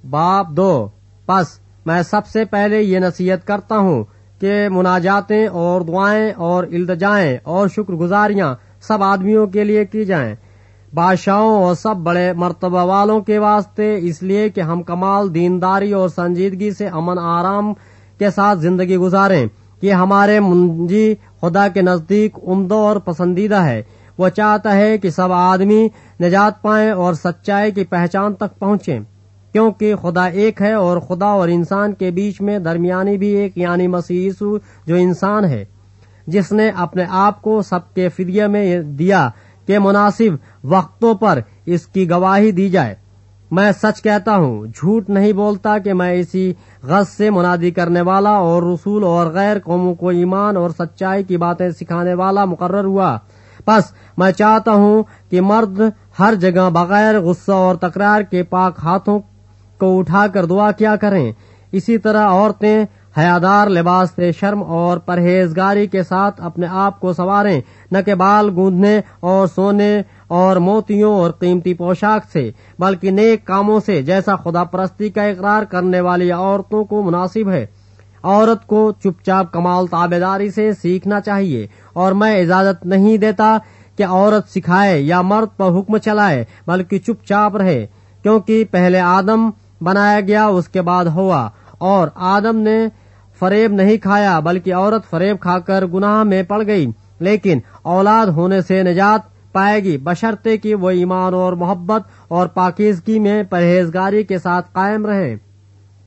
باب 2 پس میں سب سے پہلے یہ نصیحت کرتا ہوں کہ مناجاتیں اور دعائیں اور التجائیں اور شکر گزاریاں سب آدمیوں کے لیے کی جائیں، بادشاہوں اور سب بڑے مرتبہ والوں کے واسطے، اس لیے کہ ہم کمال دینداری اور سنجیدگی سے امن آرام کے ساتھ زندگی گزاریں۔ یہ ہمارے منجی خدا کے نزدیک عمدہ اور پسندیدہ ہے۔ وہ چاہتا ہے کہ سب آدمی نجات پائیں اور سچائی کی پہچان تک پہنچیں، کیونکہ خدا ایک ہے اور خدا اور انسان کے بیچ میں درمیانی بھی ایک، یعنی مسیح یسوع جو انسان ہے، جس نے اپنے آپ کو سب کے فدیے میں دیا کہ مناسب وقتوں پر اس کی گواہی دی جائے۔ میں سچ کہتا ہوں، جھوٹ نہیں بولتا کہ میں اسی غرض سے منادی کرنے والا اور رسول اور غیر قوموں کو ایمان اور سچائی کی باتیں سکھانے والا مقرر ہوا۔ بس میں چاہتا ہوں کہ مرد ہر جگہ بغیر غصہ اور تکرار کے پاک ہاتھوں کو اٹھا کر دعا کیا کریں۔ اسی طرح عورتیں حیادار لباس سے شرم اور پرہیزگاری کے ساتھ اپنے آپ کو سنواریں، نہ کہ بال گوندنے اور سونے اور موتیوں اور قیمتی پوشاک سے، بلکہ نیک کاموں سے، جیسا خدا پرستی کا اقرار کرنے والی عورتوں کو مناسب ہے۔ عورت کو چپ چاپ کمال تابعداری سے سیکھنا چاہیے، اور میں اجازت نہیں دیتا کہ عورت سکھائے یا مرد پر حکم چلائے، بلکہ چپ چاپ رہے، کیونکہ پہلے آدم بنایا گیا، اس کے بعد ہوا، اور آدم نے فریب نہیں کھایا بلکہ عورت فریب کھا کر گناہ میں پڑ گئی، لیکن اولاد ہونے سے نجات پائے گی، بشرطے کہ وہ ایمان اور محبت اور پاکیزگی میں پرہیزگاری کے ساتھ قائم رہے۔